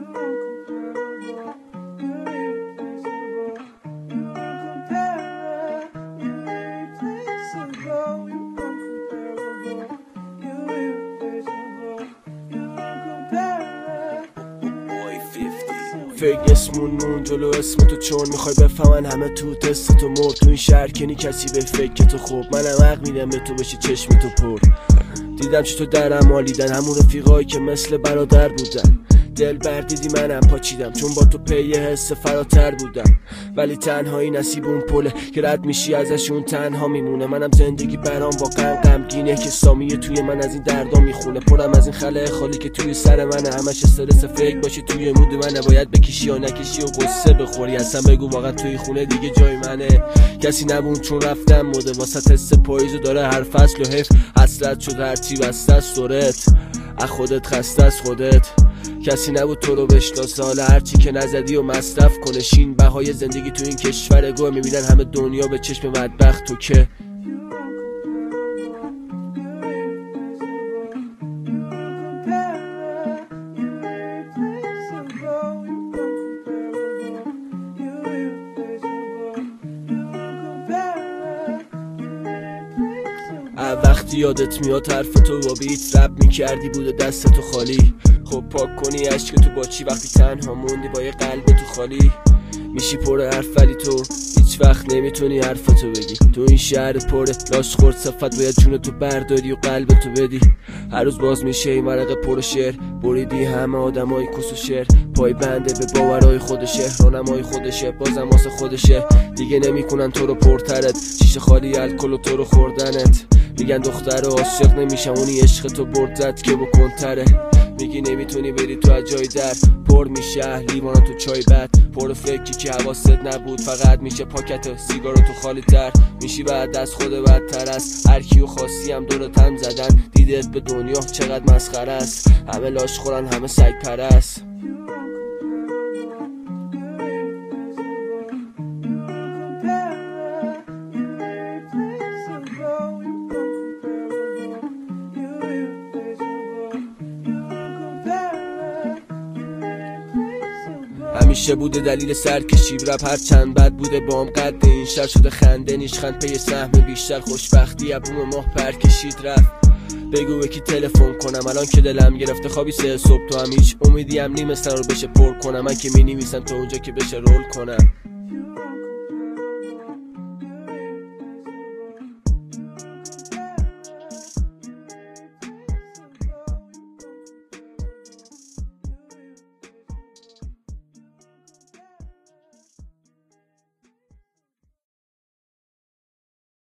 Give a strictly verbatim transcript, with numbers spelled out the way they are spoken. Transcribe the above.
فیک اسمون نون جلو اسم تو، چون میخوای بفهمن همه تو تست تو مرد. تو این شهر کنی کسی به فیک تو خوب، منم حق میدم به تو بشه چشم تو پر. دیدم چه تو درم مالیدن همون رفیقایی که مثل برادر بودن. دل بردیدی منم پاچیدم، چون با تو پی حس فراتر بودم. ولی تنهایی نصیب اون پله که رد میشی ازشون تنها میمونه. منم زندگی برام واقعا غمگینه که سامیه توی من از این دردا میخونه. پرم از این خلأ خالی که توی سر منه، همش استرس فیک باشه توی مود منه. باید بکشی یا نکشی و قصه بخوری، اصلا بگو واقعا توی خونه دیگه جای منه. کسی نبود چون رفتم موده واسه حس پاییزو داره هر فصل و حیف. حسرت شد هرچی بسته از سرت، از خودت خسته از خودت. کسی نبود تو رو بشناسه، حالا هرچی که نزدی و مصرف کنه. شین بهای زندگی تو این کشور گوه، میبینن همه دنیا به چشم بدبخت تو که. وقتی یادت میاد حرف تو با بیت رپ میکردی بوده دست تو خالی. خب پاک کنی عشق تو با چی وقتی تنها موندی با یه قلب تو خالی. میشی پر حرف ولی تو هیچ وقت نمیتونی حرفتو بگی. تو این شهر پره لاش خورد صفت، باید جون تو برداری و قلب تو بدی. هر روز باز میشه این ورقه پر شعر، بریدی همه آدمای کس و شعر. پای بنده به باورای خودشه، راهنمای خودشه، بازم واسه خودشه. دیگه نمیکنن تو رو پرترت، شیشه خالی الکل و تو رو خوردنت. میگن دختر عاشق نمیشه، اونی عشق تو برد زد که بکن تره. میگی نمیتونی بری تو از جای در، پر میشه لیوانا تو چای بد. پر فکری که حواست نبود، فقط میشه پاکت سیگارو تو خالی تر. میشی بعد از خود بدتر است، هر کیو خاصی هم دورت هم زدن. دیدت به دنیا چقدر مسخره است، همه لاش خورن همه سگ پرست. همیشه بوده دلیل سرکشی رپ، هر چند بد بوده بام قد این شهر شده خنده نیشخند پی سهم بیشتر. خوشبختی ابروم ماه پر کشید رفت، بگو به کی تلفن کنم الان که دلم گرفته خوابی سه صبح. تو هم هیچ امیدی هم نیم سر رو بشه پر کنم، من که می نویسم تو اونجا که بشه رول کنم.